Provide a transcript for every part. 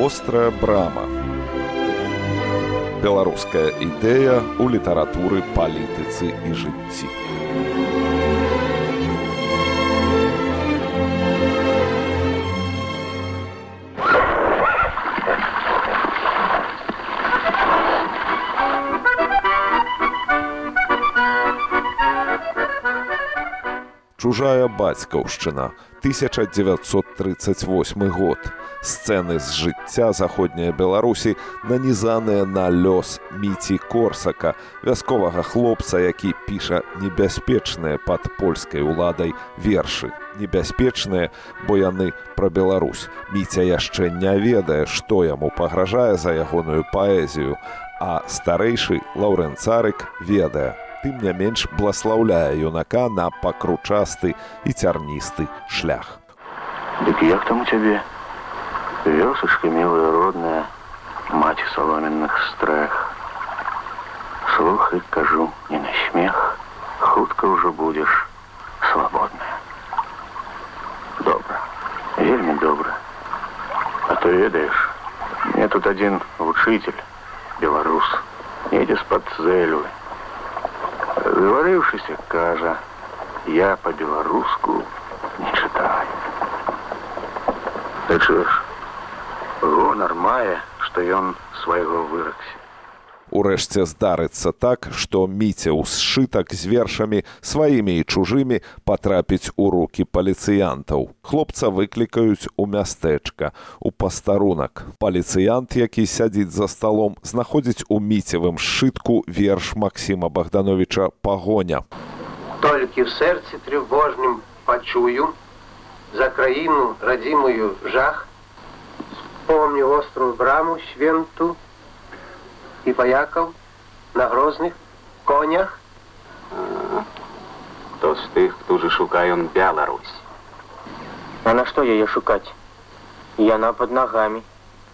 Вострая брама. Беларуская ідэя ў літаратуры, палітыцы і жыцці. Чужая бацькаўшчына, 1938 год. Сцэны з жыцця заходняй Беларусі нанізаныя на лёс Міці Корсака, вясковага хлопца, які піша небяспечныя пад польскай уладай вершы. Небяспечныя, бо яны пра Беларусь. Міця яшчэ не ведае, што яму пагражае за ягоную паэзію, а старэйшы Лаўрэн Царык ведае. Тым не менш бласлаўляе юнака на пакручасты і цярністы шлях. Дык як там у цябе? Вёсачка мілая родная, маці саломенных стрэх. Слухай, кажу, не на смех, хутка ўжо будзеш свабодная. Добра, вельмі добра. А то ведаеш, мне тут адзін вучитель, беларус, едзе з-пад Зэльвы. Заварыўшыся, кажа, я па-беларуску не чытаю. Ты чуеш, гонар мае, што ён свайго выракся. Урэшце здарыцца так, што Міця ў сшытак з вершамі сваімі і чужымі патрапіць у рукі паліцыянтаў. Хлопца выклікаюць у мястэчка, у пастарунак. Паліцыянт, які сядзіць за сталом, знаходзіць у Міцевым сшытку верш Максіма Богдановича «Пагоня». Толькі в сэрцы трывожным пачую за краіну радзімую жах, помню острую браму свенту и вояков на грозных конях. То з тых, хто же шукае он Беларусь. А на что ее шукать? Яна под ногами.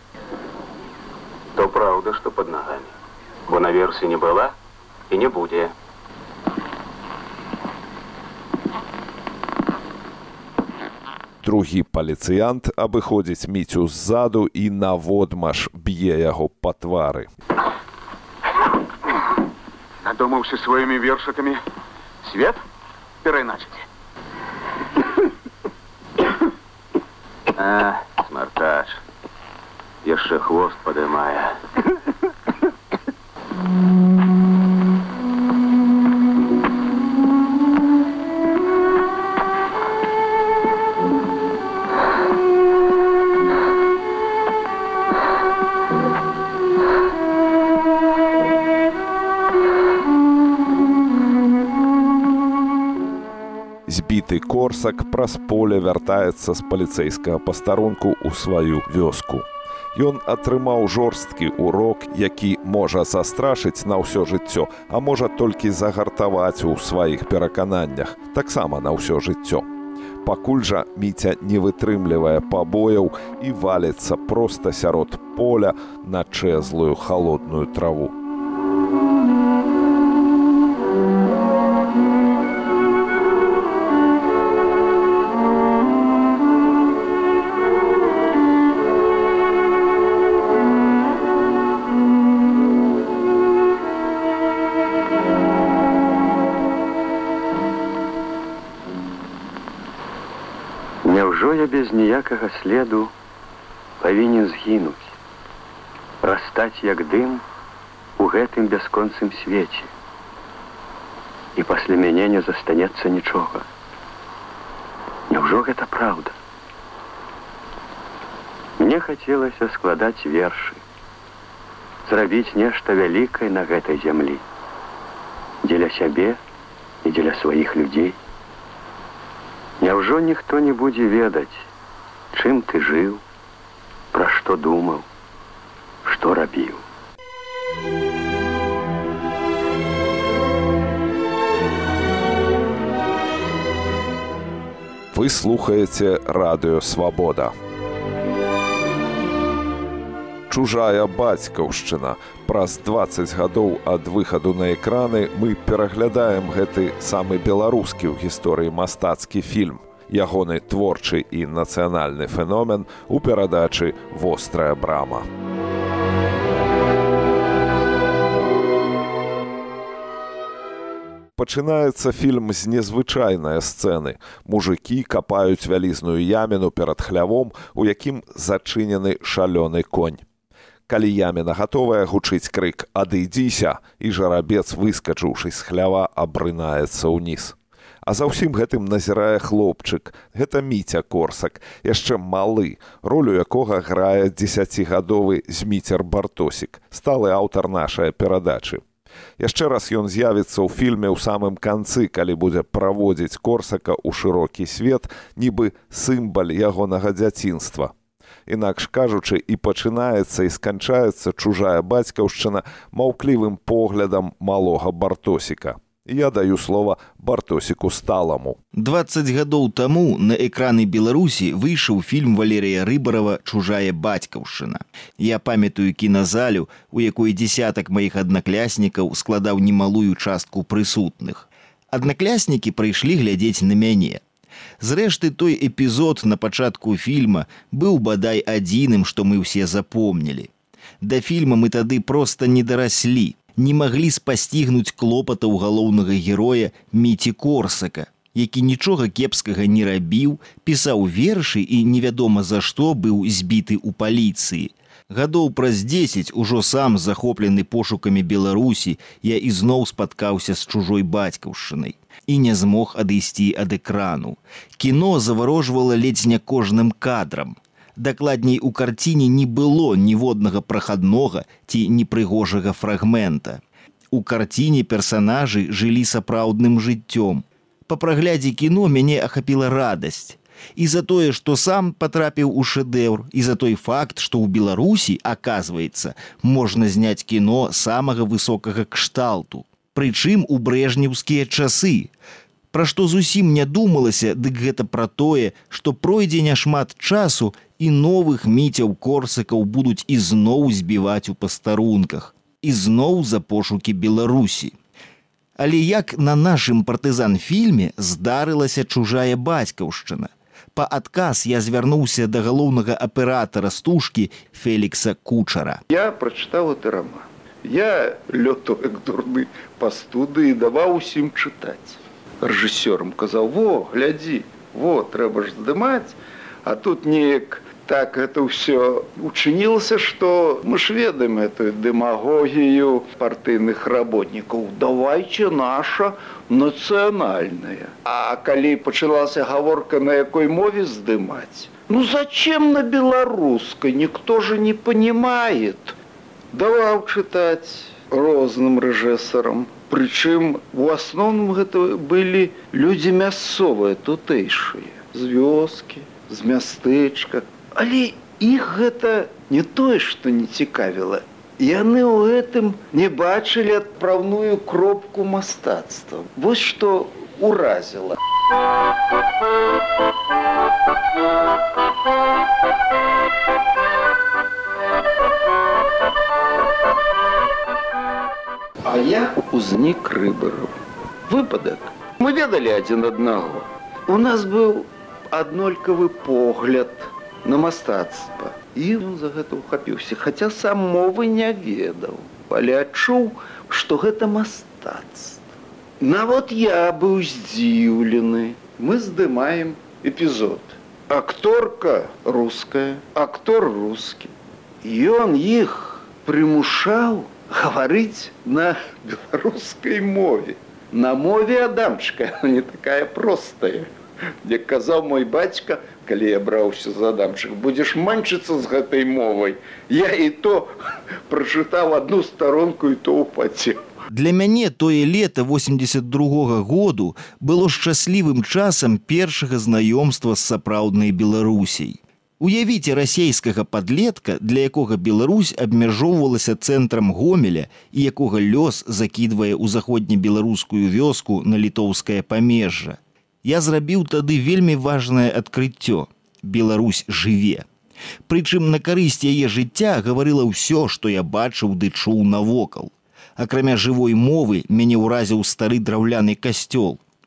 То правда, что под ногами. Бо на версе не была и не будзе. Другі паліцыянт абыходзіць Міцю ззаду і наводмаш б'е яго па твары. Надумаўся сваімі вершыкамі свет перайначыць. А, смарташ, яшчэ хвост падымае. Збіты Корсак праз поле вяртаецца з паліцэйскага пастарунку ў сваю вёску. Ён атрымаў жорсткі урок, які можа застрашыць на ўсё жыццё, а можа толькі загартаваць у сваіх перакананнях, таксама на ўсё жыццё. Пакуль жа Міця не вытрымлівае пабояў і валіцца проста сярод поля на чэзлую халодную траву. Няўжо я без ніякага следу павінен згінуць, растаць як дым у гэтым бясконцым свеце, і пасля мяне не застанецца нічога. Няўжо гэта праўда? Мне хацелася складаць вершы, зрабіць нешта вялікае на гэтай зямлі, дзеля сябе і дзеля сваіх людзей. Няўжо ніхто не будзе ведаць, чым ты жыў, пра што думаў, што рабіў. Вы слухаеце радыё «Свабода». «Чужая бацькаўшчына». Праз 20 гадоў ад выхаду на экраны мы пераглядаем гэты самы беларускі ў гісторыі мастацкі фільм. Ягоны творчы і нацыянальны феномен у перадачы «Вострая брама». Пачынаецца фільм з незвычайнай сцэны. Мужыкі капаюць вялізную яміну перад хлявом, у якім зачынены шалёны конь. Калі яміна гатовая, гучыць крык «Адыдзіся!» і жарабец, выскачыўшы з хлява, абрынаецца ўніз. А за ўсім гэтым назірае хлопчык. Гэта Міця Корсак, яшчэ малы, ролю якога грае 10гадовы Зміцер Бартосік, сталы аўтар нашай перадачы. Яшчэ раз ён з'явіцца ў фільме ў самым канцы, калі будзе праводзіць Корсака ў шырокі свет, нібы сімвал ягонага дзяцінства. Інакш кажучы, і пачынаецца, і сканчаецца чужая бацькаўшчына маўклівым поглядам малога Бартосіка. Я даю слова Бартосіку Сталаму. 20 гадоў таму на экраны Беларусі выйшаў фільм Валерія Рыбарава «Чужая бацькаўшчына». Я памятаю кіназалю, у якой дзесятак маіх аднакляснікаў складаў немалую частку прысутных. Аднакляснікі прыйшлі глядзець на мяне. Зрэшты, той эпізод на пачатку фільма быў бадай адзіным, што мы ўсе запомнілі. Да фільма мы тады проста не дараслі. Не маглі спасцігнуць клопатаў галоўнага героя Міці Корсака, які нічога кепскага не рабіў, пісаў вершы і невядома за што быў збіты ў паліцыі. Гадоў праз 10, ужо сам захоплены пошукамі Беларусі, я ізноў спаткаўся з чужой бацькаўшчынай і не змог адысці ад экрану. Кіно заварожвала ледзь не кожным кадрам. Дакладней, у карціне не было ніводнага прахаднога ці непрыгожага фрагмента. У карціне персанажы жылі сапраўдным жыццём. Па праглядзе кіно мяне ахапіла радасць. І за тое, што сам патрапіў у шэдэўр, і за той факт, што ў Беларусі, аказваецца, можна зняць кіно самага высокага кшталту. Прычым у брэжнеўскія часы. Пра што зусім не думалася, дык гэта пра тое, што пройдзе няшмат часу, і новых Міцяў Корсакаў будуць ізноў збіваць у пастарунках, ізноў за пошукі Беларусі. Але як на нашым партызан-фільме здарылася чужая бацькаўшчына. Па адказ я звярнуўся да галоўнага аператара стужкі Фелікса Кучара. Я прачытаў гэты роман. Я лётаў як дурны па студыі, даваў усім чытаць. Рэжысёрам казаў: «Во, глядзі, во, трэба ж здымаць». А тут неяк так это ўсё учынілася, што мы ж ведаем эту дэмагогію партыйных работнікаў. Давайце наша нацыянальная. А калі пачалася гаворка, на якой мове здымаць? Ну зачем на беларускай? Никто же не понимает. Даваў чытаць розным рэжысарам. Прычым у асноўным гэта былі людзі мясцовыя, тутэйшыя, з вёскі, з мястэчка. Але іх гэта не тое, што не цікавіла. Яны ў гэтым не бачылі адпраўную кропку мастацтва. Вось што уразіла. А я узнік Рыбараў. Выпадак. Мы ведалі адзін аднаго. У нас быў аднолькавы погляд на мастацтва. І ён за гэта ўхапіўся, хаця сам мовы не ведаў. Але адчуў, што гэта мастацтва. Нават я быў здзіўлены. Мы здымаем эпізод. Акторка руская, актор рускі. Ён іх прымушаў гаварыць на беларускай мове. На мове Адамчыка, не такая простая. Як казаў мой бацька, калі я браўся за Адамчык, будзеш манчыцца з гэтай мовай. Я і то прачытаў одну старонку, і то упацеў. Для мяне тое лета 82-го году было шчаслівым часам першага знаёмства з сапраўднай Беларусій. Уявіце расейскага падлетка, для якога Беларусь абмяжоўвалася цэнтрам Гомеля і якога лёс закідвае ў заходнебеларускую вёску на літоўскае памежжа. Я зрабіў тады вельмі важнае адкрыццё. Беларусь жыве. Прычым на карысць яе жыцця гаварыла ўсё, што я бачыў ды чуў навокал. Акрамя жывой мовы, мяне ўразіў стары драўляны касцёл.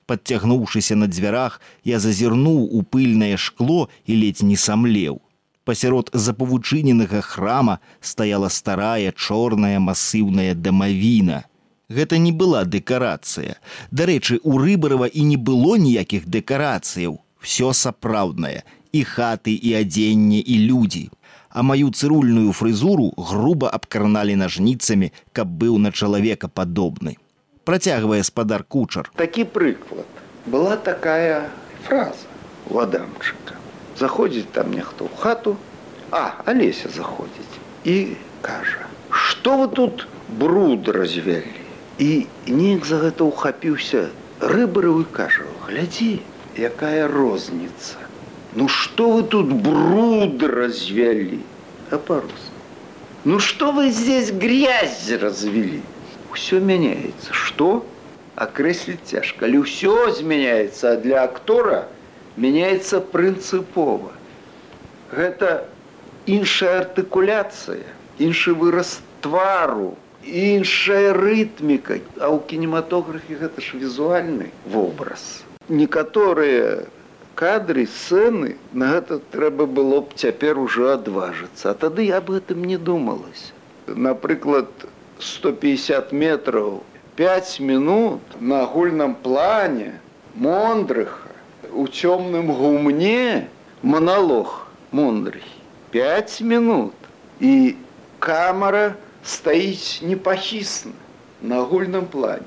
Подцягнуўшыся на дзвярах, я зазірнуў у пыльнае шкло і ледзь не самлеў. Пасярод запавучыненага храма стаяла старая чорная масыўная дамавіна. Гэта не была дэкарацыя. Дарэчы, у Рыбарава і не было ніякіх дэкарацыяў. Всё сапраўднае. І хаты, і адзенне, і людзі. А маю цырульную фрызуру груба абкарналі нажніцамі, каб быў на чалавека падобны. Працягвае спадар Кучар. Такі прыклад. Была такая фраза у Адамчыка. Заходзіць там нехто ў хату, Алеся заходзіць і кажа: «Што вы тут бруд развялі?» І неяк за гэта ухапіўся Рыбараў і кажа: «Глядзі, якая розніца. Ну што вы тут бруд развялі?» А по-русски: «Ну что вы здесь грязь развели?» Все меняется. Что? Окреслить тяжко. Але все изменяется, а для актора меняется принципово. Это іншая артикуляция, інший выраз твару, іншая ритмика. А у кинематографе это ж визуальный образ. Некоторые кадры, сцены, на это треба было б цяпер уже адважыцца. А тады об этом не думалось. Например, 150 метров, 5 минут на агульном плане Мондриха у темном гумне монолог Мондрихи. 5 минут. И камера стоит непохисно на агульном плане.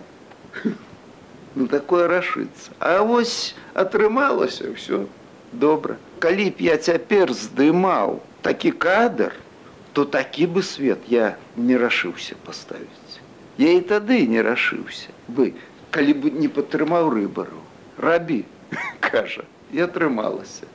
Ну, такое рашыцца. А вось атрымалася, все добра. Калі б я цяпер здымаў такі кадр, то такі бы свет я не рашыўся паставіць. Я і тады не рашыўся бы, калі б не падтрымаў Рыбараў. Рабі, кажа, і атрымалася.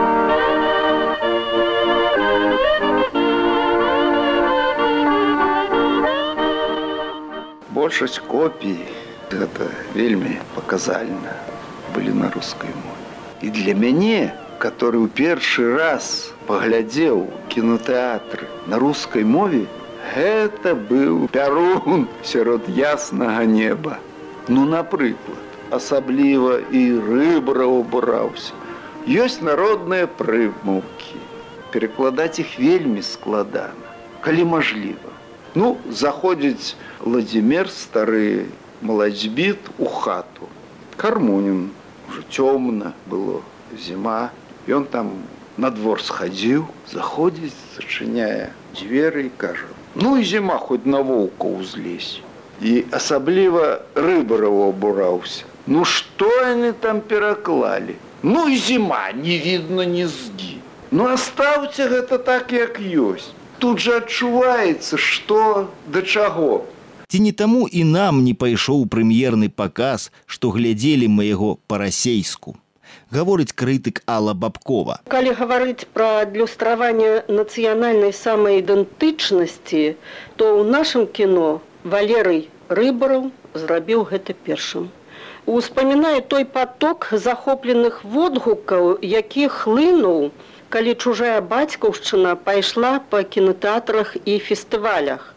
Большасць копій, это вельмі паказальна, былі на рускай мове. І для мяне, который ў першы раз паглядзеў кінотэатры на рускай мове, гэта быў пярун сярод яснага неба. Ну, напрыклад, асабліва і Рыбараў абураўся. Ёсць народныя прымаўкі. Перакладаць іх вельмі складана, калі мажліва. Ну, заходзіць Владзімир, стары малацьбіт, у хату. Кармунін, уже цёмна было, зіма. Ён там на двор схадзіў, заходзіць, зачыняе дзверы і кажа: «Ну і зіма, хоць на воўка ўзлезь». І асабліва Рыбараў абураўся. Ну што яны там пераклалі? Ну і зіма, не видно нізгі. Ну аставце гэта так, як ёсць. Тут жа адчуваецца, што да чаго. Ці не таму і нам не пайшоў прэм'ерны паказ, што глядзелі мы яго па-расейску. Гаворыць крытык Алла Бабкова. Калі гаварыць пра адлюстраванне нацыянальнай самаідэнтычнасці, то ў нашым кіно Валерый Рыбараў зрабіў гэта першым. Успамінае той поток захопленых водгукаў, які хлынуў, калі чужая бацькаўшчына пайшла па кінотэатрах і фестывалях.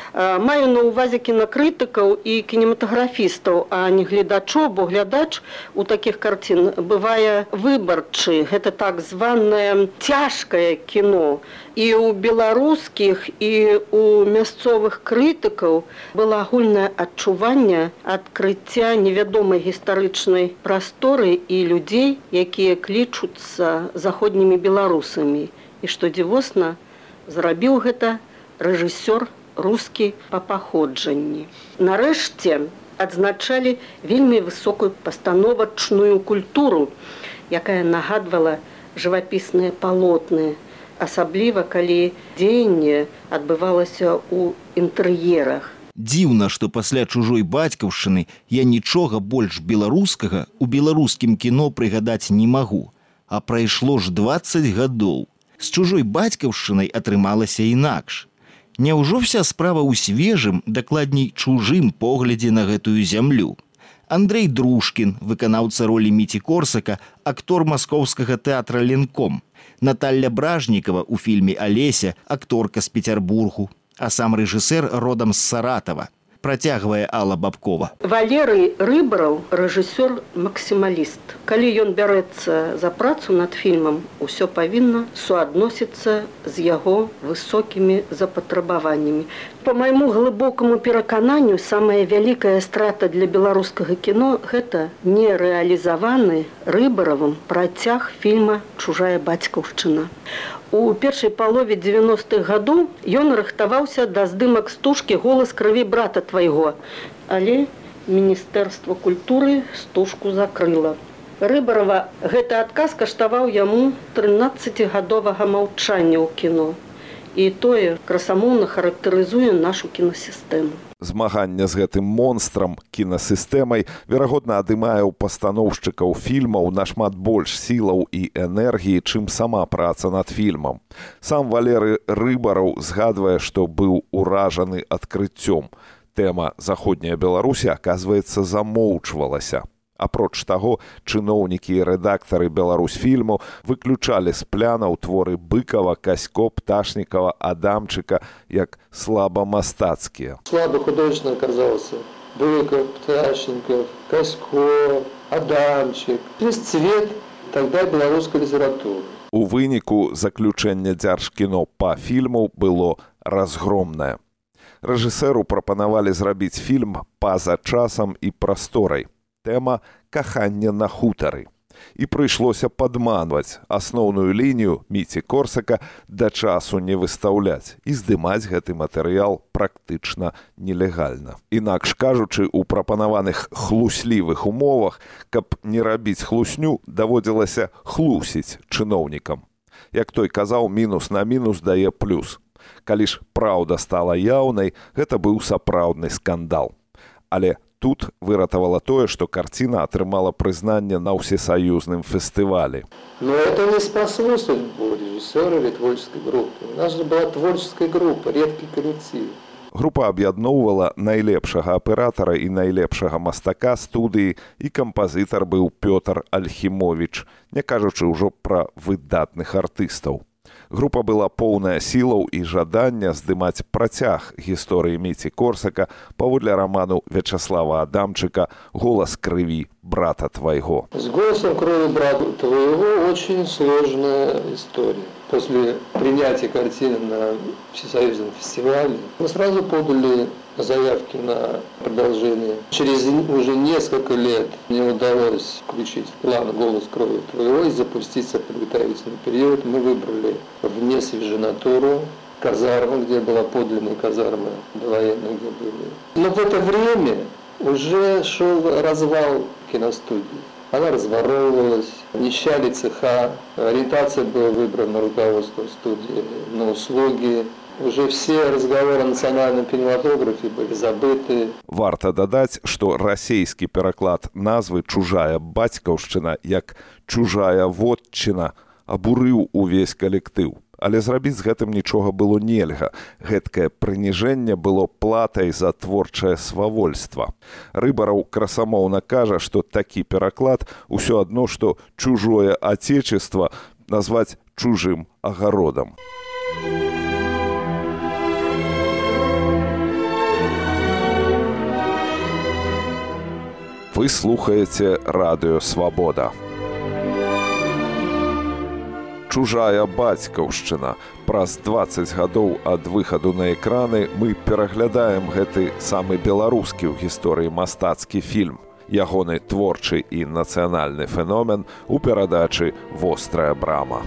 Маю на ўвазе кінакрытыкаў і кінематаграфістаў, а не гледачоў, бо глядач у такіх карцін бывае выбарчы. Гэта так званае цяжкае кіно. І ў беларускіх, і ў мясцовых крытыкаў было агульнае адчуванне адкрыцця невядомай гістарычнай прасторы і людзей, якія клічуцца заходнімі беларусамі. І што дзівосна, зрабіў гэта рэжысёр рускі па паходжанні. Нарэшце адзначалі вельмі высокую пастановачную культуру, якая нагадвала жывапісныя палотны, асабліва калі дзеянне адбывалася ў інтэр'ерах. Дзіўна, што пасля чужой бацькаўшчыны я нічога больш беларускага ў беларускім кіно прыгадаць не магу. А прайшло ж 20 гадоў. З чужой бацькаўшчынай атрымалася інакш. Няўжо вся справа ў свежым, дакладней чужым поглядзе на гэтую зямлю? Андрэй Дружкін, выканаўца ролі Міці Корсака, актор маскоўскага тэатра «Ленком». Наталля Бражнікава ў фільме «Алеся», акторка з Пецярбургу, а сам рэжысэр родам з Саратава. Працягвае Алла Бабкова. Валерый Рыбараў рэжысёр-максімаліст. Калі ён бярэцца за працу над фільмам, усё павінна суадносіцца з яго высокімі запатрабаваннямі. По майму глыбокаму перакананню, самая вялікая страта для беларускага кіно – гэта нерэалізаваны Рыбаравым працяг фільма «Чужая бацькаўшчына». У першай палове 90-х гадоў ён рыхтаваўся да здымак стужкі «Голас крыві брата твайго», але Міністэрства культуры стужку закрыла. Рыбарава гэты адказ каштаваў яму 13-гадовага маўчання ў кіно. І тое красамоўна характарызуе нашу кінасістэму. Змаганне з гэтым монстрам, кінасістэмай, верагодна, адымае ў пастаноўшчыкаў фільмаў нашмат больш сілаў і энергіі, чым сама праца над фільмам. Сам Валерый Рыбараў згадвае, што быў уражаны адкрыццём. Тэма «Заходняя Беларусь», аказваецца, замоўчвалася. Апроч таго, чыноўнікі і рэдактары «Беларусьфільму» выключалі з плянаў творы Быкова, Касько, Пташнікова, Адамчыка як слабамастацкія. Слабо художественно оказался Быков, Пташников, Касько, Адамчик. Весь цвет тогда беларускай літаратуры. У выніку заключэнне Дзяржкіно па фільму было разгромнае. Рэжысэру прапанавалі зрабіць фільм па-за часам і прасторай. Тэма «Каханне на хутары». І прыйшлося падманваць асноўную лінію Міці Корсака да часу не выстаўляць і здымаць гэты матэрыял практычна нелегальна. Інакш кажучы, у прапанаваных хлуслівых умовах, каб не рабіць хлусню, даводзілася хлусіць чыноўнікам. Як той казаў, мінус на мінус дае плюс. Калі ж праўда стала яўнай, гэта быў сапраўдны скандал. Але тут выратавала тое, што карціна атрымала прызнанне на ўсесаюзным фестывалі. Но это не спасло судьбу режиссера или творческой группы. У нас же была творческая группа, редкий коллектив. Група аб'ядноўвала найлепшага аператара і найлепшага мастака студыі, і кампазітар быў Пётр Альхімовіч, не кажучы ўжо пра выдатных артыстаў. Група была поўная сілаў і жадання здымаць працяг гісторыі Міці Корсака паводле раману Вячаслава Адамчыка «Голас крыві брата твайго». С «Голосом крови брата твоего» очень сложная история. После принятия картины на всесоюзном фестивале мы сразу подали заявки на продолжение. Через уже несколько лет мне удалось включить в план «Голос крови твоего» и запуститься в подготовительный период. Мы выбрали вне Свеженатуру, казарму, где была подлинная казарма довоенная, где были. Но в это время уже шел развал киностудии. Она разворовывалась, нищали цеха, ориентация была выбрана руководством студии на услуги. Уже все разговоры о национальном кинематографе были забыты. Варта дадаць, што расейскі пераклад назвы «Чужая бацькаўшчына» як «Чужая вотчына» абурыў увесь калектыў. Але зрабіць з гэтым нічога было нельга. Гэткае прыніжэнне было платай за творчае свавольства. Рыбараў красамоўна кажа, што такі пераклад усё адно, што чужое отечество назваць чужым агародам. Вы слухаеце Радыё Свабода. «Чужая бацькаўшчына». Праз 20 гадоў ад выхаду на экраны мы пераглядаем гэты самы беларускі ў гісторыі мастацкі фільм. Ягоны творчы і нацыянальны феномен у перадачы «Вострая брама».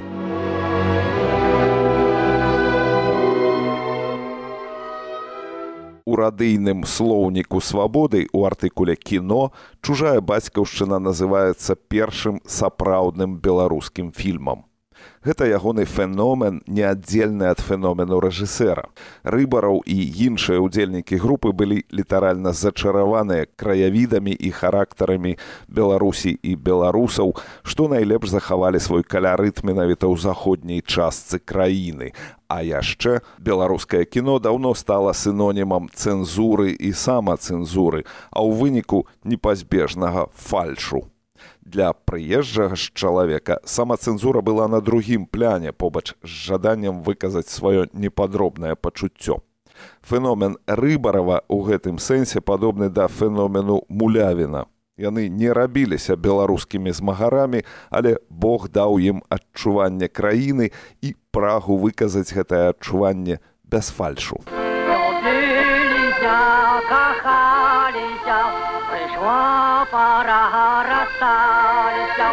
У радыйным слоўніку «Свабоды» у артыкуле «Кіно» «Чужая бацькаўшчына» называецца першым сапраўдным беларускім фільмам. Гэта ягоны феномен неаддзельны ад феномену рэжысэра. Рыбараў і іншыя ўдзельнікі групы былі літаральна зачараваныя краявідамі і характарамі Беларусі і беларусаў, што найлепш захавалі свой каларыт менавіта ў заходняй частцы краіны. А яшчэ беларускае кіно даўно стала сінонімам цэнзуры і самацэнзуры, а ў выніку непазбежнага фальшу. Для прыезджага ж чалавека самацэнзура была на другім пляне побач з жаданнем выказаць сваё непадробнае пачуццё. Феномен Рыбарова ў гэтым сэнсе падобны да феномену Мулявіна. Яны не рабіліся беларускімі змагарамі, але Бог даў ім адчуванне краіны і прагу выказаць гэтае адчуванне без фальшу. Любіліся, кахаліся, прыйшла пара, рассталіся.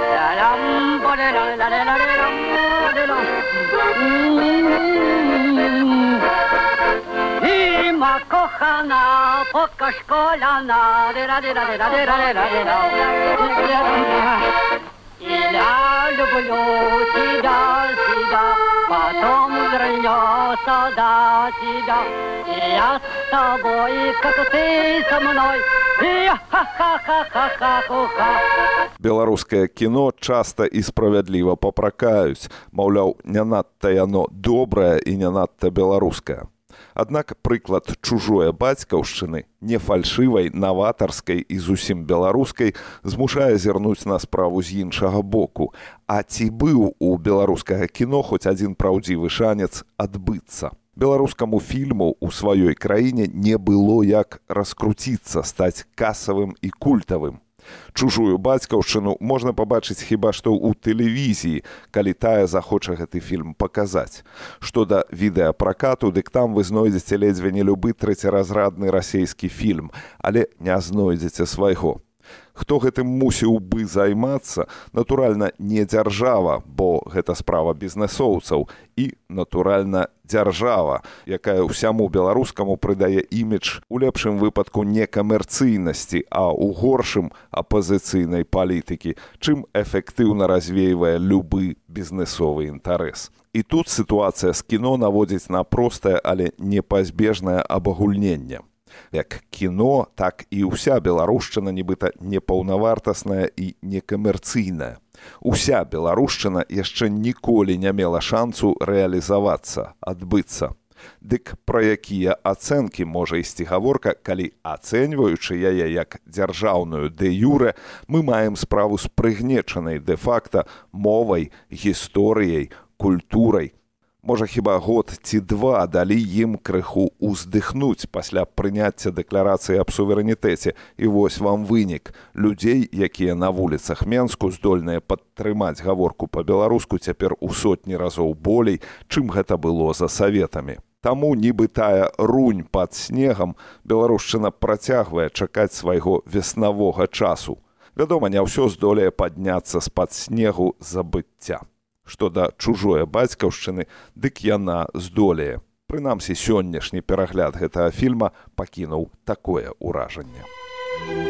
Іма кохана, пока школяна, и я люблю тебя, потом вернется до тебя, и я с тобой, как ты со мной, и ха-ха-ха-ха-ха-ха-ха. Беларускае кіно часта і справядліва папракаюць, маўляў, не надта яно добрае і не надта беларускае. Аднак прыклад чужое бацькаўшчыны, не фальшывай, наватарскай і зусім беларускай, змушае зірнуць на справу з іншага боку. А ці быў у беларускага кіно хоць адзін праўдзівы шанец адбыцца? Беларускаму фільму ў сваёй краіне не было як раскруціцца, стаць касавым і культавым. Чужую бацькаўшчыну можна пабачыць хіба што ў тэлевізіі, калі тая захоча гэты фільм паказаць. Што да відэапракату, дык там вы знойдзеце ледзьве не любы трэцяразрадны расейскі фільм, але не знойдзеце свайго. Хто гэтым мусіў бы займацца, натуральна, не дзяржава, бо гэта справа бізнэсоўцаў, і, натуральна, дзяржава, якая ўсяму беларускаму прыдае імідж у лепшым выпадку некамерцыйнасці, а ў горшым апазіцыйнай палітыкі, чым эфектыўна развейвае любы бізнэсовы інтарэс. І тут сітуацыя з кіно наводзіць на простае, але непазбежнае абагульненне. Як кіно, так і ўся беларушчына нібыта непаўнавартасная і некамерцыйная. Уся беларушчына яшчэ ніколі не мела шансу рэалізавацца, адбыцца. Дык пра якія ацэнкі можа ісці гаворка, калі, ацэньваючы яе як дзяржаўную дэ-юрэ, мы маем справу з прыгнечанай дэ-факта мовай, гісторыяй, культурай. Можа, хіба год ці два далі ім крыху ўздыхнуць пасля прыняцця дэкларацыі аб суверэнітэце. І вось вам вынік. Людзей, якія на вуліцах Менску здольныя падтрымаць гаворку па-беларуску, цяпер у сотні разоў болей, чым гэта было за саветамі. Таму нібы тая рунь пад снегам беларушчына працягвае чакаць свайго веснавога часу. Вядома, не ўсё здолее падняцца з-пад снегу забыцця. Што да чужое бацькаўшчыны, дык яна здолее. Прынамсі, сённяшні перагляд гэтага фільма пакінуў такое ўражанне.